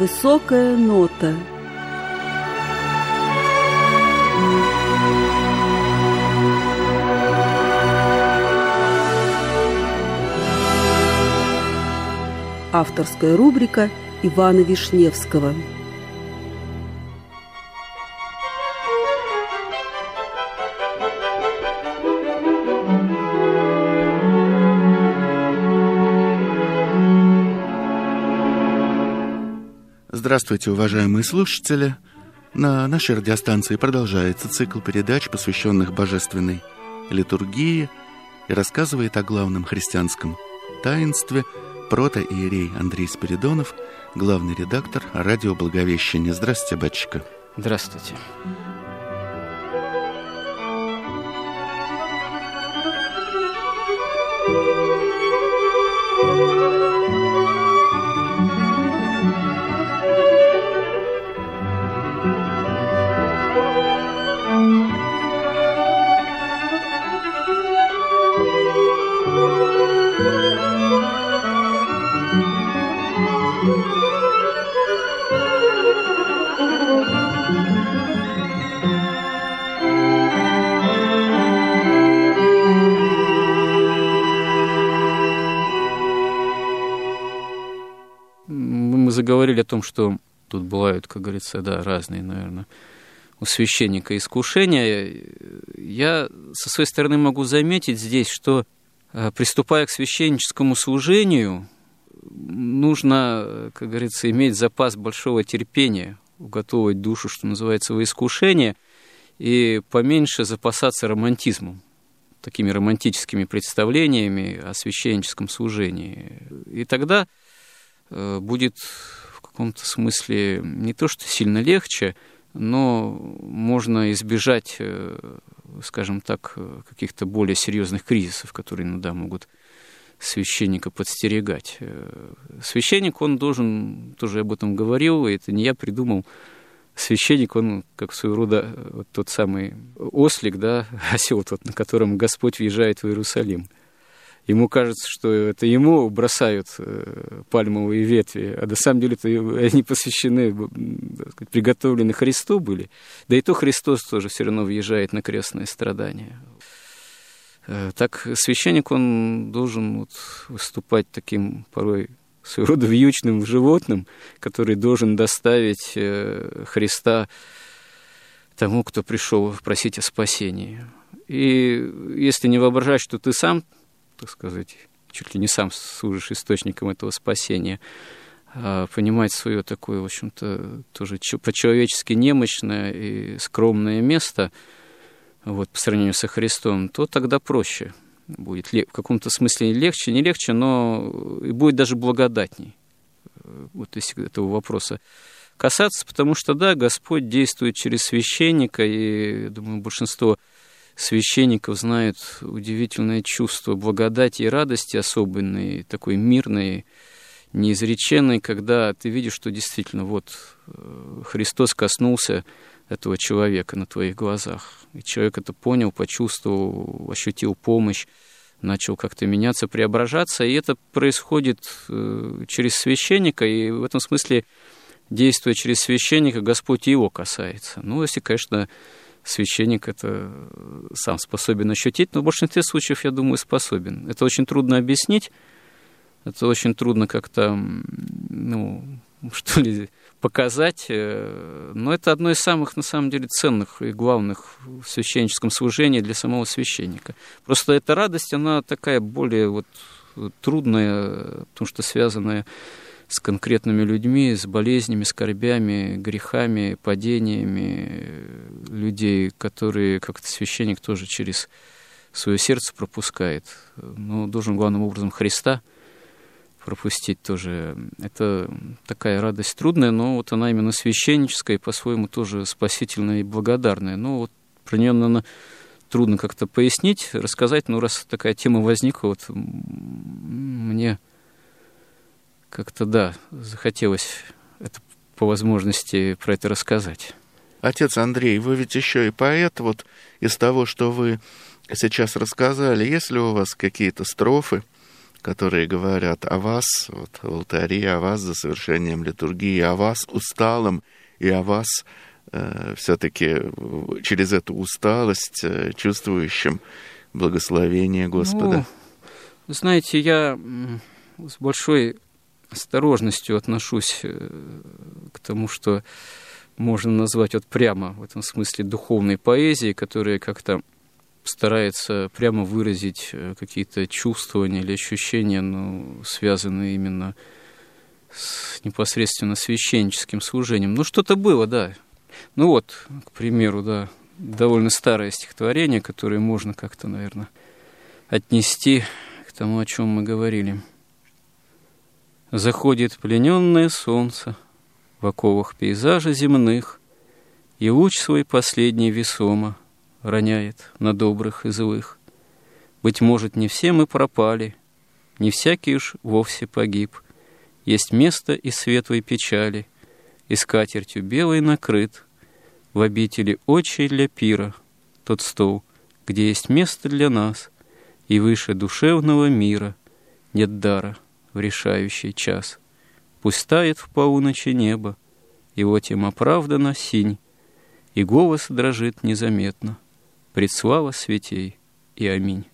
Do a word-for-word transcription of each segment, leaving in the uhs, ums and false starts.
Высокая нота. Авторская рубрика Ивана Вишневского. Здравствуйте, уважаемые слушатели! На нашей радиостанции продолжается цикл передач, посвященных божественной литургии, и рассказывает о главном христианском таинстве протоиерей Андрей Спиридонов, главный редактор радио Благовещение. Здравствуйте, батюшка. Здравствуйте. Мы заговорили о том, что тут бывают, как говорится, да, разные, наверное, у священника искушения. Я со своей стороны могу заметить здесь, что, приступая к священническому служению, нужно, как говорится, иметь запас большого терпения, уготовывать душу, что называется, во искушение, и поменьше запасаться романтизмом, такими романтическими представлениями о священническом служении. И тогда будет в каком-то смысле не то что сильно легче, но можно избежать, скажем так, каких-то более серьезных кризисов, которые иногда могут священника подстерегать. Священник, он должен, тоже об этом говорил, и это не я придумал, священник, он как своего рода вот тот самый ослик, да, осел тот, на котором Господь въезжает в Иерусалим. Ему кажется, что это ему бросают пальмовые ветви, а на самом деле это они посвящены, так сказать, приготовлены Христу были. Да и то Христос тоже все равно въезжает на крестное страдание. Так священник, он должен вот выступать таким порой своего рода вьючным животным, который должен доставить Христа тому, кто пришел просить о спасении. И если не воображать, что ты сам, так сказать, чуть ли не сам служишь источником этого спасения, а понимать свое такое, в общем-то, тоже по-человечески немощное и скромное место, вот, по сравнению со Христом, то тогда проще будет. В каком-то смысле легче, не легче, но и будет даже благодатней. Вот если этого вопроса касаться, потому что, да, Господь действует через священника, и, думаю, большинство священников знают удивительное чувство благодати и радости особенной, такой мирной, неизреченной, когда ты видишь, что действительно вот Христос коснулся этого человека на твоих глазах. И человек это понял, почувствовал, ощутил помощь, начал как-то меняться, преображаться. И это происходит через священника, и в этом смысле, действуя через священника, Господь и его касается. Ну, если, конечно, священник это сам способен ощутить, но в большинстве случаев, я думаю, способен. Это очень трудно объяснить, это очень трудно как-то, ну, что ли, показать, но это одно из самых, на самом деле, ценных и главных в священническом служении для самого священника. Просто эта радость, она такая более вот трудная, потому что связанная с конкретными людьми, с болезнями, скорбями, грехами, падениями людей, которые как-то священник тоже через свое сердце пропускает. Но должен главным образом Христа пропустить тоже. Это такая радость трудная, но вот она именно священническая и по-своему тоже спасительная и благодарная. Но вот про нее, наверное, трудно как-то пояснить, рассказать, но раз такая тема возникла, вот мне как-то, да, захотелось это, по возможности про это рассказать. Отец Андрей, вы ведь еще и поэт, вот из того, что вы сейчас рассказали, есть ли у вас какие-то строфы, которые говорят о вас, вот, в алтаре, о вас за совершением литургии, о вас усталом, и о вас э, все-таки через эту усталость э, чувствующим благословение Господа. Ну, знаете, я с большой осторожностью отношусь к тому, что можно назвать вот прямо в этом смысле духовной поэзией, которая как-то старается прямо выразить какие-то чувствования или ощущения, ну, связанные именно с непосредственно священническим служением. Ну, что-то было, да. Ну вот, к примеру, да, довольно старое стихотворение, которое можно как-то, наверное, отнести к тому, о чем мы говорили. Заходит плененное солнце в оковах пейзажа земных, и луч свой последний весомо роняет на добрых и злых. Быть может, не все мы пропали, не всякий уж вовсе погиб. Есть место и светлой печали, и скатертью белой накрыт в обители отчей для пира тот стол, где есть место для нас, и выше душевного мира нет дара в решающий час. Пусть тает в полуночи небо, и вот им оправдана синь, и голос дрожит незаметно, пред слава святей и аминь.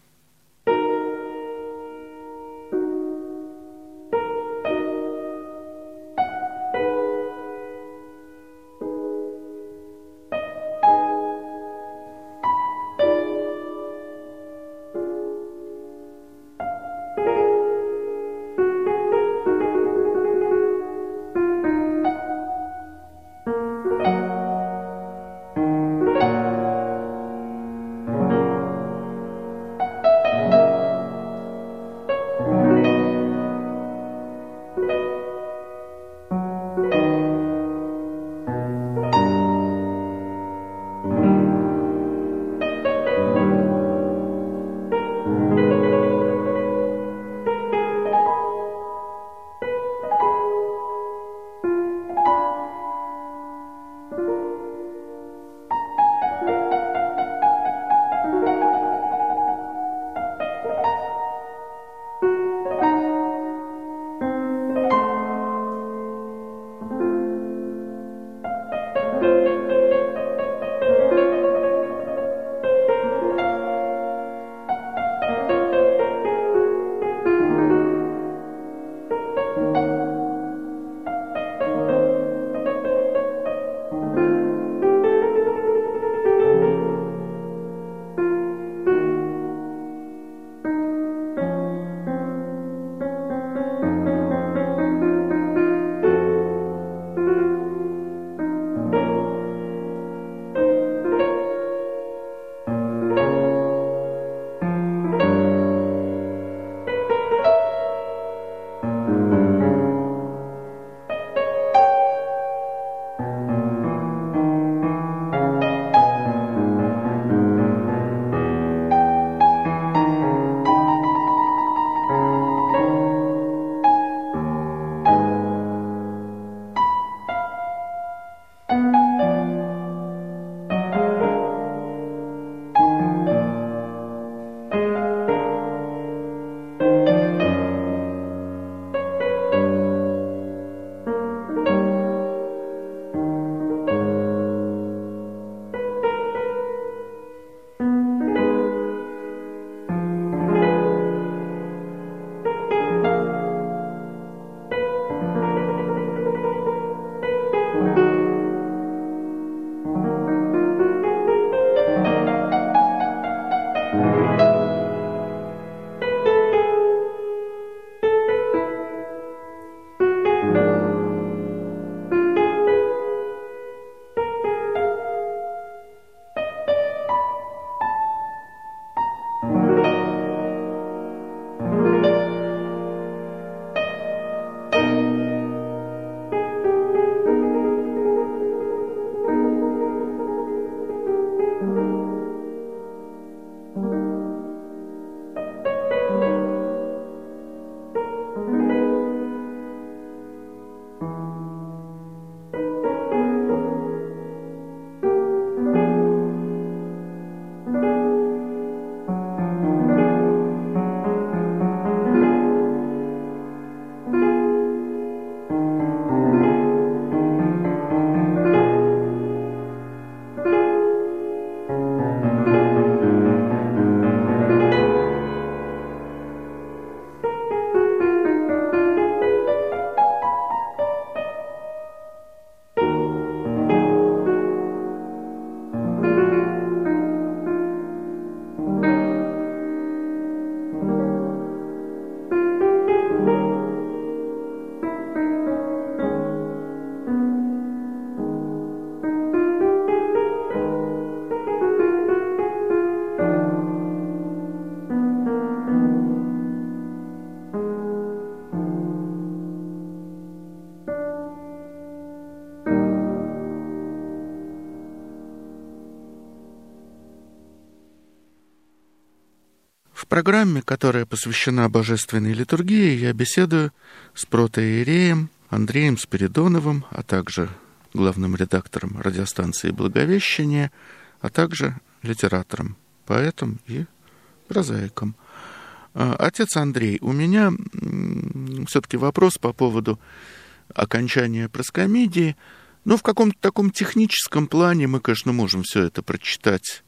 В программе, которая посвящена божественной литургии, я беседую с протоиереем Андреем Спиридоновым, а также главным редактором радиостанции «Благовещение», а также литератором, поэтом и прозаиком. Отец Андрей, у меня все-таки вопрос по поводу окончания проскомидии. Ну, в каком-то таком техническом плане мы, конечно, можем все это прочитать.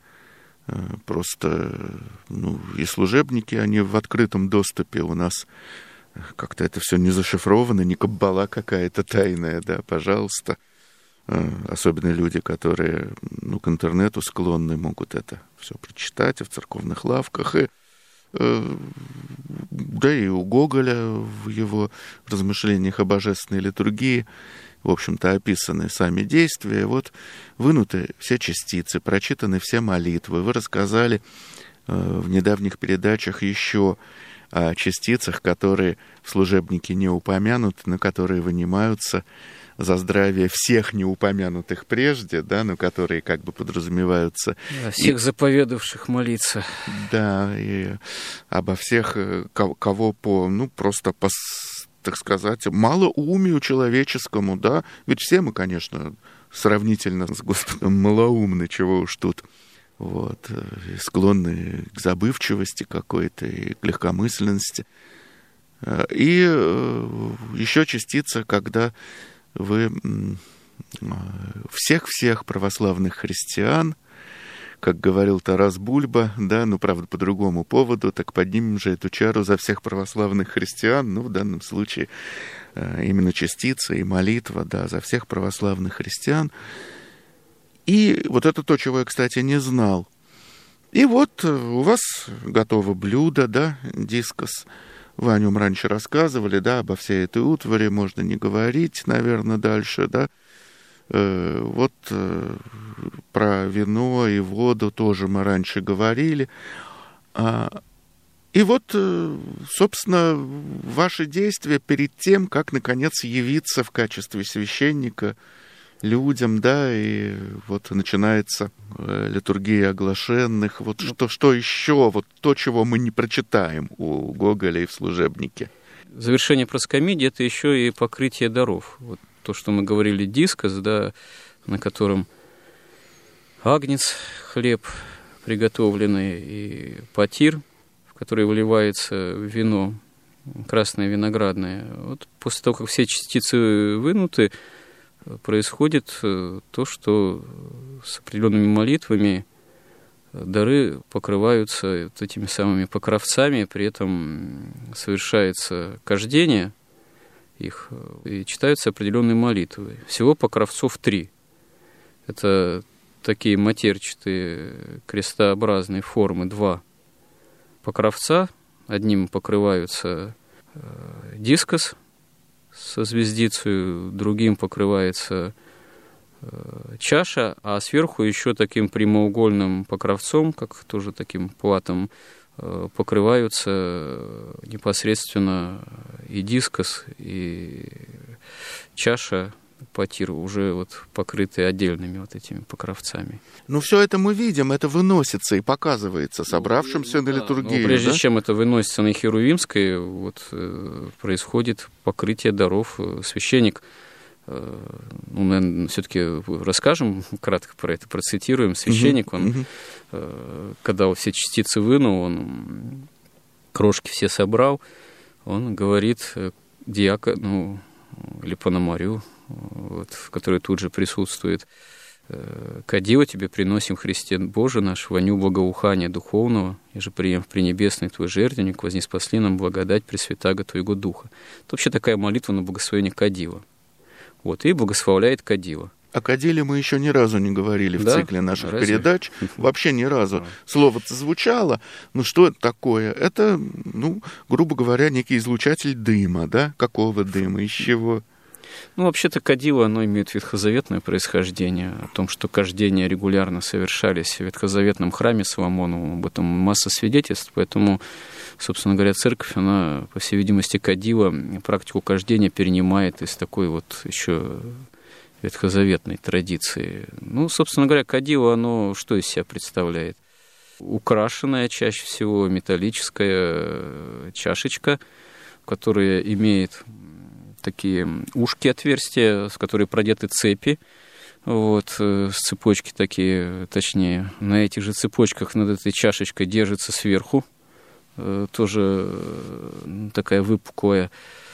Просто, ну, и служебники, они в открытом доступе у нас. Как-то это все не зашифровано, не каббала какая-то тайная, да, пожалуйста. Особенно люди, которые, ну, к интернету склонны, могут это все прочитать и в церковных лавках. И, э, да и у Гоголя в его размышлениях о божественной литургии, в общем-то, описаны сами действия. Вот вынуты все частицы, прочитаны все молитвы. Вы рассказали э, в недавних передачах еще о частицах, которые в служебнике не упомянуты, но которые вынимаются за здравие всех неупомянутых прежде, да, но которые как бы подразумеваются. Да, всех и, заповедавших молиться. Да, и обо всех, кого, кого по, ну, просто по, так сказать, малоумию человеческому, да, ведь все мы, конечно, сравнительно с Господом малоумны, чего уж тут, вот, и склонны к забывчивости какой-то и к легкомысленности. И еще частица, когда вы всех-всех православных христиан, как говорил Тарас Бульба, да, ну, правда, по другому поводу, так поднимем же эту чару за всех православных христиан, ну, в данном случае именно частица и молитва, да, за всех православных христиан. И вот это то, чего я, кстати, не знал. И вот у вас готово блюдо, да, дискос. Вы о нем раньше рассказывали, да, обо всей этой утвари можно не говорить, наверное, дальше, да. Э, вот э, про вино и воду тоже мы раньше говорили. А, и вот, э, собственно, ваши действия перед тем, как, наконец, явиться в качестве священника людям, да, и вот начинается литургия оглашенных, вот ну, что, что еще, вот то, чего мы не прочитаем у Гоголя и в служебнике. Завершение проскомидии — это еще и покрытие даров. Вот то, что мы говорили, дискос, да, на котором агнец, хлеб приготовленный, и потир, в который выливается вино, красное виноградное. Вот после того, как все частицы вынуты, происходит то, что с определенными молитвами дары покрываются вот этими самыми покровцами, при этом совершается кождение их, и читаются определенные молитвы. Всего покровцов три. Это такие матерчатые крестообразные формы, два покровца. Одним покрываются дискос со звездицей, другим покрывается э, чаша, а сверху еще таким прямоугольным покровцом, как тоже таким платом, э, покрываются непосредственно и дискос, и чаша, потир, уже вот покрытые отдельными вот этими покровцами. Ну, все это мы видим, это выносится и показывается собравшимся ну, на да, литургию. Но прежде да? чем это выносится на Херувимской, вот, э, происходит покрытие даров. Священник, э, ну, наверное, все-таки расскажем кратко про это, процитируем. Священник, он, uh-huh. э, когда он все частицы вынул, он крошки все собрал, он говорит диакону или пономарю, вот, который тут же присутствует: «Кадила тебе приносим, Христе Боже наш, воню благоухания духовного, и же прием в пренебесный твой жертвенник, вознеспасли нам благодать Пресвятаго Твоего Духа». Это вообще такая молитва на благословение кадила. Вот, и благословляет кадила. О кадиле мы еще ни разу не говорили в да? цикле наших Разве? передач. Вообще ни разу. Да. Слово-то звучало. Ну, что это такое? Это, ну, грубо говоря, некий излучатель дыма, да? Какого дыма? Из чего? Ну, вообще-то кадило, оно имеет ветхозаветное происхождение, о том, что кождения регулярно совершались в ветхозаветном храме Соломоновом, об этом масса свидетельств, поэтому, собственно говоря, церковь, она, по всей видимости, кадила, практику кождения перенимает из такой вот еще ветхозаветной традиции. Ну, собственно говоря, кадило, оно что из себя представляет? украшенная чаще всего металлическая чашечка, которая имеет такие ушки, отверстия, в которые продеты цепи. Вот, с цепочки такие, точнее, на этих же цепочках над этой чашечкой держится сверху тоже такая выпуклая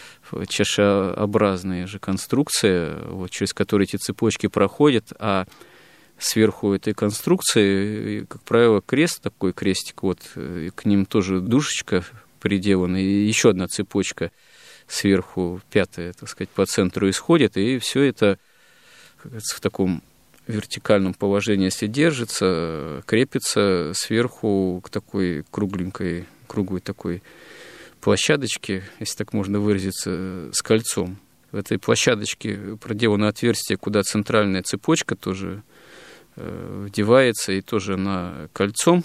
чашеобразная же конструкция, вот, через которую эти цепочки проходят, а сверху этой конструкции, как правило, крест, такой крестик, вот, и к ним тоже душечка приделана, и еще одна цепочка сверху, пятая, так сказать, по центру исходит, и все это, как говорится, в таком вертикальном положении, если держится, крепится сверху к такой кругленькой, круглой такой площадочке, если так можно выразиться, с кольцом. В этой площадочке проделано отверстие, куда центральная цепочка тоже э, вдевается, и тоже она кольцом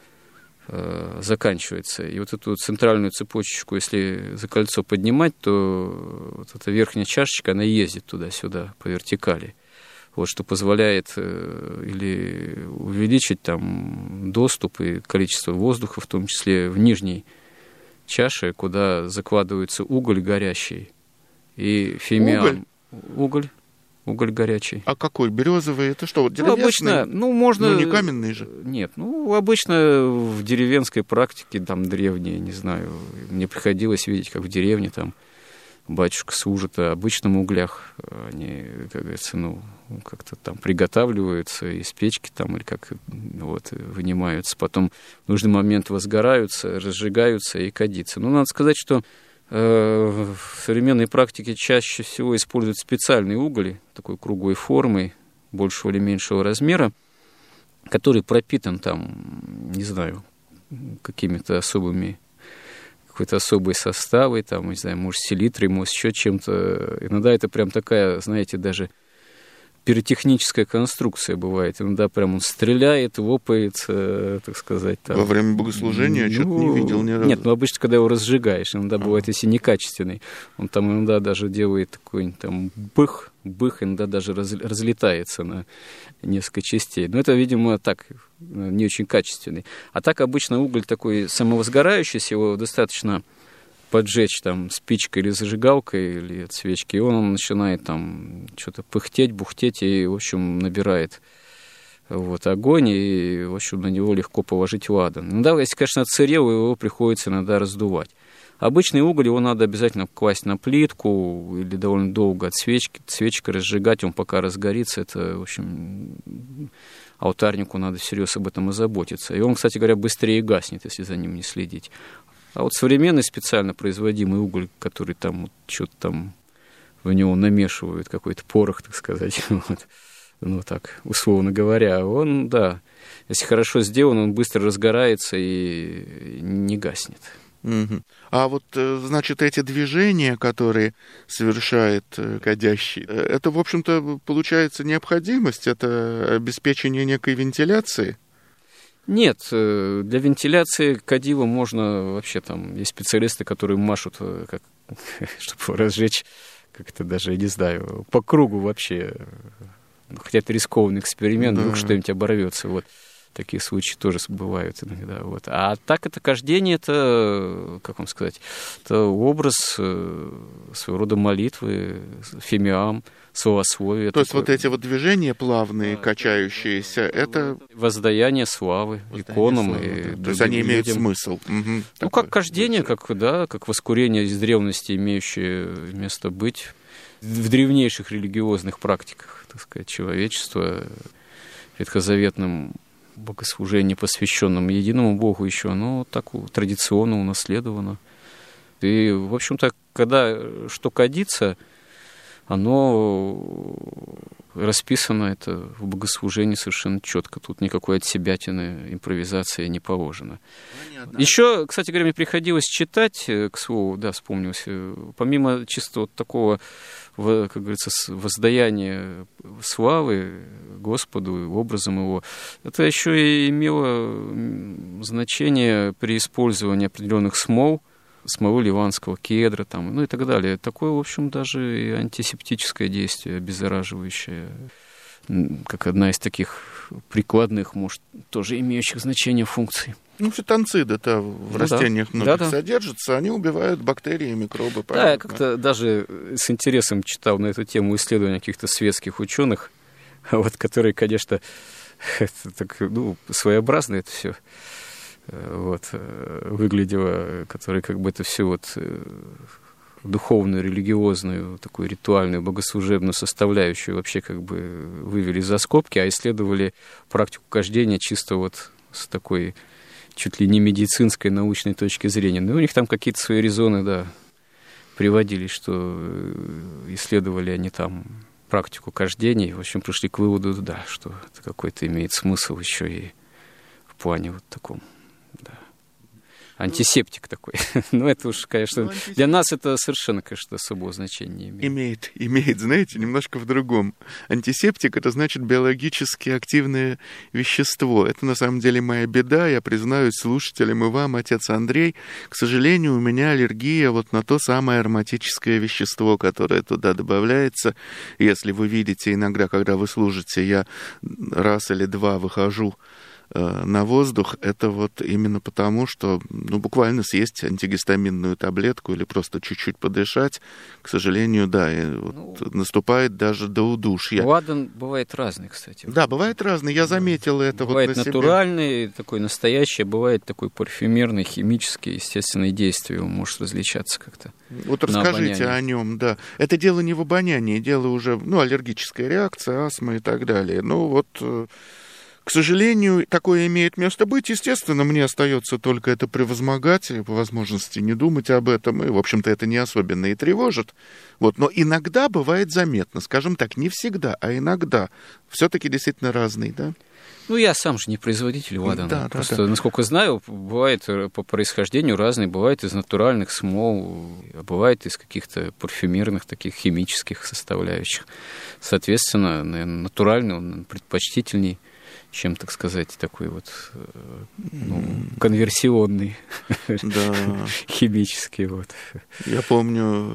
э, заканчивается. И вот эту центральную цепочечку, если за кольцо поднимать, то вот эта верхняя чашечка, она ездит туда-сюда по вертикали. Вот, что позволяет э, или увеличить там доступ и количество воздуха, в том числе в нижней чаше, куда закладывается уголь горящий и фимиам. Уголь? Уголь, уголь горячий. А какой? Березовый? Это что, вот Ну, обычно, ну, можно... Ну, не каменный же. Нет, ну, обычно в деревенской практике, там, древние, не знаю, мне приходилось видеть, как в деревне, там, батюшка служит о обычном углях, они, как говорится, ну, как-то там приготавливаются из печки там, или как, вот, вынимаются, потом в нужный момент возгораются, разжигаются и кадится. Ну, надо сказать, что э, в современной практике чаще всего используют специальные уголь, такой круглой формы, большего или меньшего размера, который пропитан там, не знаю, какими-то особыми, какой-то особой составой, там, не знаю, может, селитрой, может, еще чем-то. Иногда это прям такая, знаете, даже пиротехническая конструкция бывает. Иногда прям он стреляет, лопает, э, так сказать. Там. Во время богослужения ну, что-то не видел ни разу. Нет, ну обычно, когда его разжигаешь, иногда а. бывает, если некачественный, он там иногда даже делает такой там бых, бых, иногда даже раз, разлетается на несколько частей. Но это, видимо, так, не очень качественный. А так обычно уголь такой самовозгорающийся, его достаточно поджечь там спичкой или зажигалкой, или от свечки, и он начинает там что-то пыхтеть, бухтеть, и, в общем, набирает вот, огонь, и, в общем, на него легко положить ладан. Иногда, если, конечно, отсырел, его приходится иногда раздувать. Обычный уголь, его надо обязательно класть на плитку или довольно долго от свечки, свечкой разжигать, он пока разгорится, это, в общем, алтарнику надо всерьез об этом озаботиться. И он, кстати говоря, быстрее гаснет, если за ним не следить. А вот современный специально производимый уголь, который там вот, что-то там в него намешивают, какой-то порох, так сказать, вот, ну так, условно говоря, он, да, если хорошо сделан, он быстро разгорается и не гаснет. Угу. А вот, значит, эти движения, которые совершает кадящий, это, в общем-то, получается необходимость, это обеспечение некой вентиляции? Нет, для вентиляции кадила можно вообще там, есть специалисты, которые машут, как, чтобы разжечь, как-то даже, я не знаю, по кругу вообще, хотя это рискованный эксперимент, да. Вдруг что-нибудь оборвется, вот. Такие случаи тоже бывают иногда. Вот. А так это кождение, это, как вам сказать, это образ своего рода молитвы, фимиам, словословие. То есть вот эти вот движения плавные, качающиеся, это... Воздаяние славы Воздаяние иконам. славы, И да. То есть они имеют людям. Смысл. Угу, ну, такой, как кождение, как, да, как воскурение из древности, имеющее место быть в древнейших религиозных практиках, так сказать, человечества, ветхозаветным богослужение, посвященном единому Богу еще, оно так традиционно унаследовано. И, в общем-то, когда что кадится, оно расписано это в богослужении совершенно четко. Тут никакой отсебятины, импровизации не положено. Понятно. Еще, кстати говоря, мне приходилось читать, к слову, да, вспомнилось, помимо чисто вот такого, как говорится, воздаяния славы Господу, образом его, это еще и имело значение при использовании определенных смол, смолы ливанского кедра, там, ну и так далее. Такое, в общем, даже и антисептическое действие, обеззараживающее, как одна из таких прикладных, может, тоже имеющих значение функций. Ну, фитонциды-то в ну, растениях да. многих да, содержатся, они убивают бактерии и микробы. Понятно? Да, я как-то даже с интересом читал на эту тему исследования каких-то светских ученых, вот, которые, конечно, это так, ну, своеобразно это все вот, выглядело, которые как бы это все вот духовную, религиозную, такую ритуальную, богослужебную составляющую вообще как бы вывели за скобки, а исследовали практику кождения чисто вот с такой чуть ли не медицинской, научной точки зрения. Ну, у них там какие-то свои резоны, да, приводились, что исследовали они там практику кождения, и, в общем, пришли к выводу, да, что это какой-то имеет смысл еще и в плане вот таком, да. Антисептик такой. Ну, это уж, конечно, ну, для нас это совершенно, конечно, особого значения не имеет. Имеет, имеет, знаете, немножко в другом. Антисептик — это значит биологически активное вещество. Это, на самом деле, моя беда. Я признаюсь слушателям и вам, отец Андрей. К сожалению, у меня аллергия вот на то самое ароматическое вещество, которое туда добавляется. Если вы видите иногда, когда вы служите, я раз или два выхожу на воздух, это вот именно потому, что ну, буквально съесть антигистаминную таблетку или просто чуть-чуть подышать, к сожалению, да, и ну, вот наступает даже до удушья. Ладан бывает разный, кстати. Да, бывает разный, я заметил это бывает вот на натуральный, себе. Такой настоящий, бывает такой парфюмерный, химический, естественное действие, он может различаться как-то. Вот расскажите о нем, да. Это дело не в обонянии, дело уже, ну, аллергическая реакция, астма и так далее. Ну, вот... К сожалению, такое имеет место быть. Естественно, мне остается только это превозмогать, и по возможности не думать об этом. И, в общем-то, это не особенно и тревожит. Вот. Но иногда бывает заметно, скажем так, не всегда, а иногда. Все-таки действительно разный, да? Ну, я сам же не производитель ладана. Да, Просто, да, да. насколько знаю, бывает по происхождению разные. Бывает из натуральных смол, а бывает из каких-то парфюмерных, таких химических составляющих. Соответственно, наверное, натуральный он предпочтительней, чем, так сказать, такой вот ну, конверсионный, да. химический. Вот. Я помню,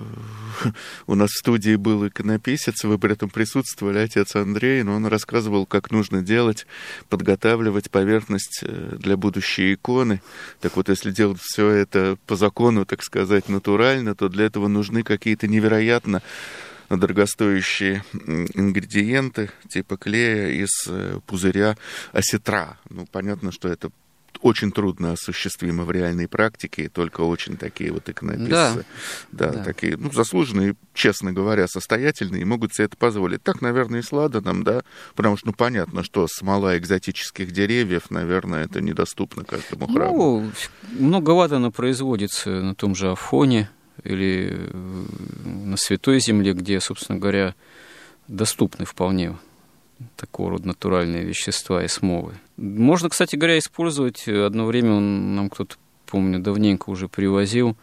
у нас в студии был иконописец, вы при этом присутствовали, отец Андрей, но он рассказывал, как нужно делать, подготавливать поверхность для будущей иконы. Так вот, если делать все это по закону, так сказать, натурально, то для этого нужны какие-то невероятно дорогостоящие ингредиенты типа клея из пузыря осетра. Ну, понятно, что это очень трудно осуществимо в реальной практике, и только очень такие вот иконописцы, да, да, да. такие, ну, заслуженные, честно говоря, состоятельные, могут себе это позволить. Так, наверное, и с ладаном, да, потому что, ну, понятно, что смола экзотических деревьев, наверное, это недоступно каждому храму. Ну, много ладана производится на том же Афоне, или на Святой Земле, где, собственно говоря, доступны вполне такого рода натуральные вещества и смолы. Можно, кстати говоря, использовать. Одно время он, нам кто-то, помню, давненько уже привозил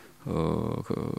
э,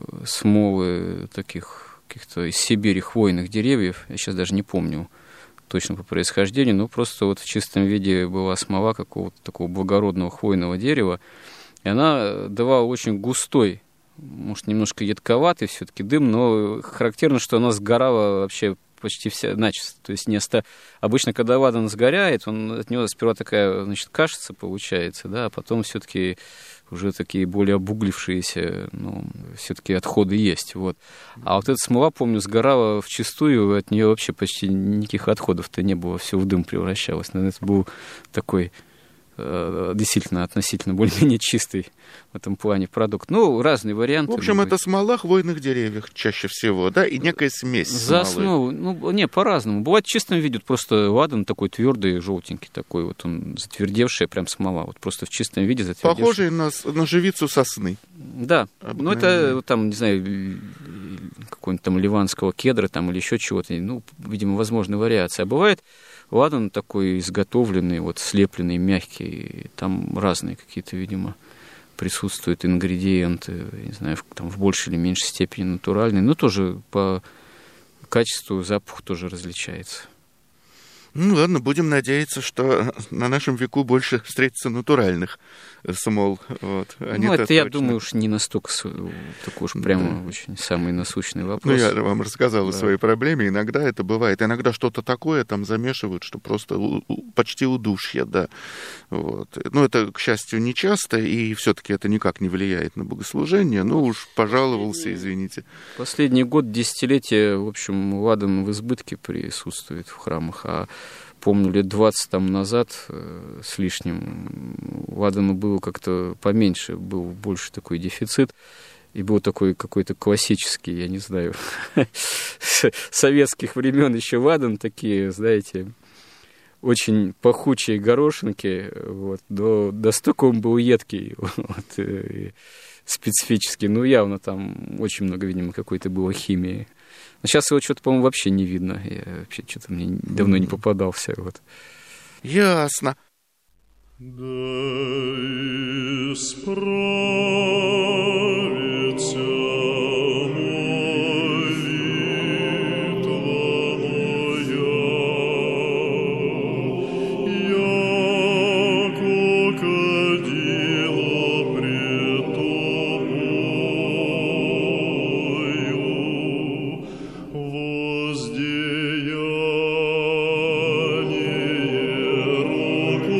смолы таких каких-то из Сибири хвойных деревьев. Я сейчас даже не помню точно по происхождению, но просто вот в чистом виде была смола какого-то такого благородного хвойного дерева, и она давала очень густой, может, немножко едковатый все-таки дым, но характерно, что она сгорала вообще почти вся начисто. То есть не оста... обычно, когда ладан сгоряет, он, от него сперва такая, значит, кашица получается, да, а потом все-таки уже такие более обуглившиеся, ну, все-таки отходы есть. Вот. А вот эта смола, помню, сгорала вчистую, от нее вообще почти никаких отходов-то не было, все в дым превращалось. Наверное, это был такой действительно относительно более-менее чистый в этом плане продукт. Ну, разные варианты. В общем, это смола хвойных деревьев чаще всего, да, и некая смесь За смолы. Ну, не, по-разному. Бывает в чистом виде, просто ладан такой твердый, желтенький такой, вот он затвердевшая прям смола, вот просто в чистом виде затвердевшая. Похожий на, на живицу сосны. Да, ну это там, не знаю, какой-нибудь там ливанского кедра там или еще чего-то, ну, видимо, возможны вариации. А бывает ладан такой изготовленный, вот слепленный, мягкий, там разные какие-то, видимо, присутствуют ингредиенты, не знаю, там в большей или меньшей степени натуральные, но тоже по качеству запах тоже различается. Ну ладно, будем надеяться, что на нашем веку больше встретится натуральных смол. Вот. Ну, это, я точно... думаю, уж не настолько такой уж прямо да. очень самый насущный вопрос. Ну, я вам рассказал да. о своей проблеме. Иногда это бывает. Иногда что-то такое там замешивают, что просто у, у, почти удушье, да. Вот. Ну, это, к счастью, не часто, и все-таки это никак не влияет на богослужение. Ну, уж пожаловался, извините. Последний год, десятилетие, в общем, ладан в избытке присутствует в храмах, а помню, лет двадцать там назад э, с лишним ладану было как-то поменьше, был больше такой дефицит, и был такой какой-то классический, я не знаю, советских времен еще ладан, такие, знаете, очень пахучие горошинки, вот, до, до столько он был едкий, вот, и специфический, ну, явно там очень много, видимо, какой-то было химии. Но сейчас его что-то, по-моему, вообще не видно. Я вообще что-то мне давно не попадался. Вот. Ясно. Дай справиться молитва моя, яко кадила пред тобою, воздаяние руку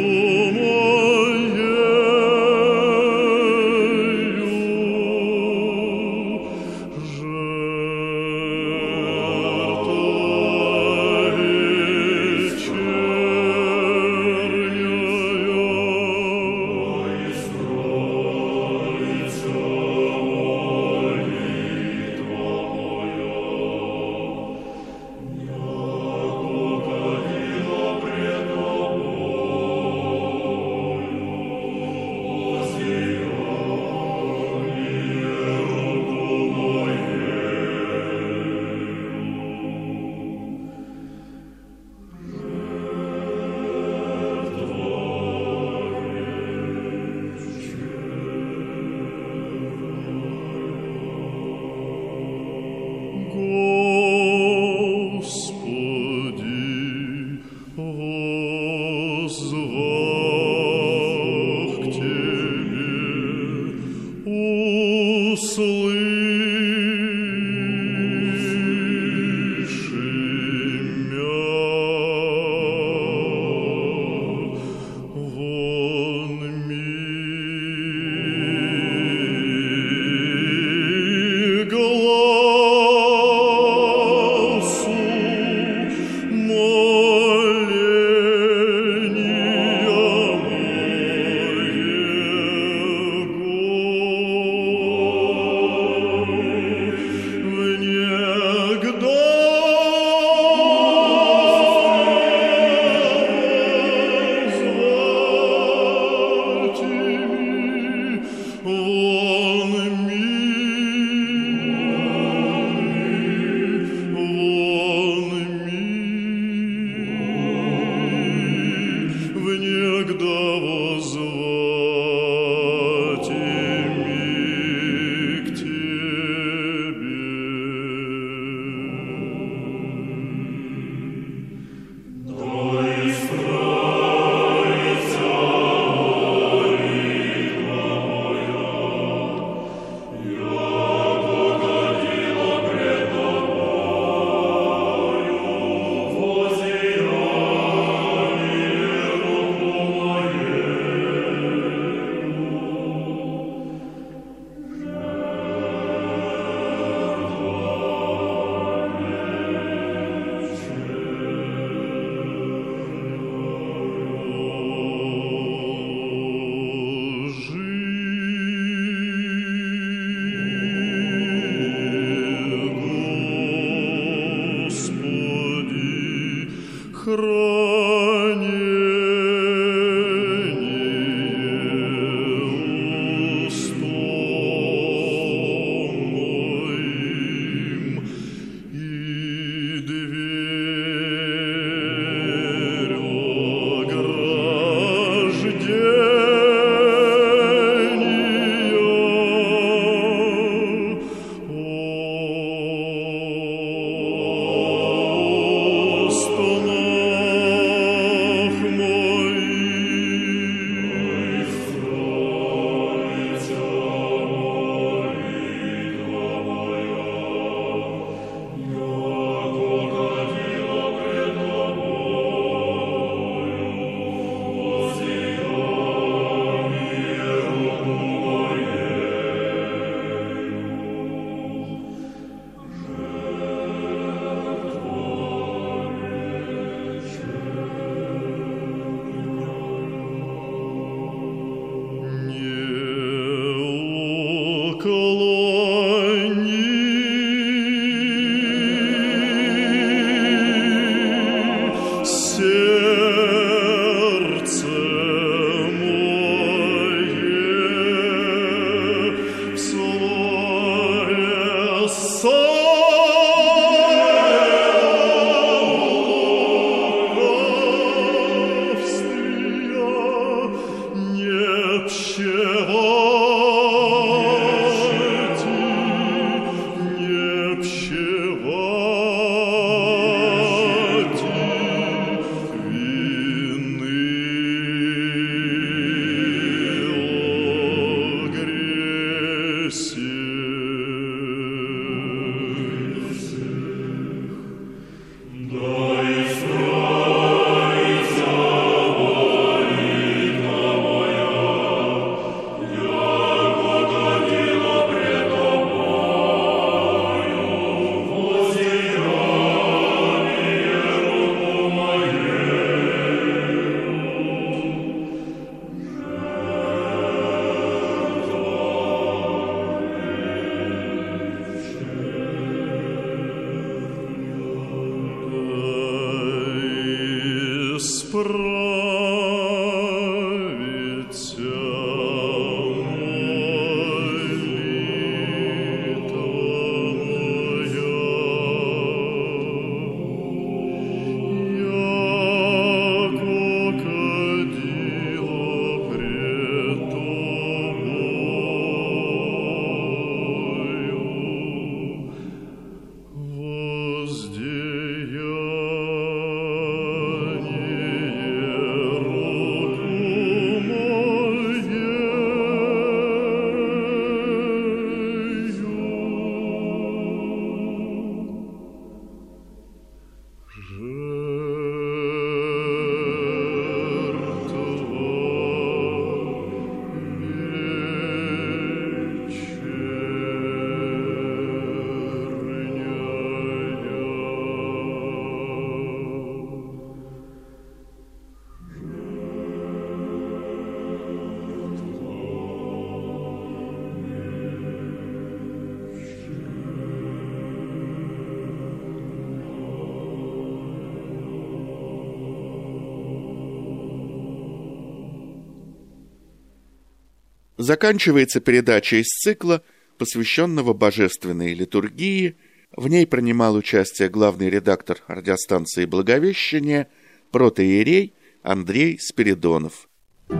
Заканчивается передача из цикла, посвященного божественной литургии. В ней принимал участие главный редактор радиостанции «Благовещение», протоиерей Андрей Спиридонов.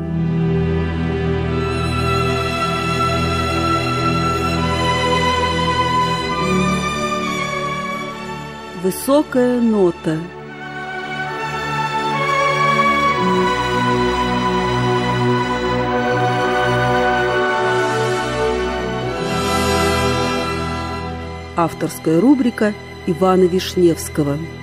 Высокая нота. Авторская рубрика Ивана Вишневского.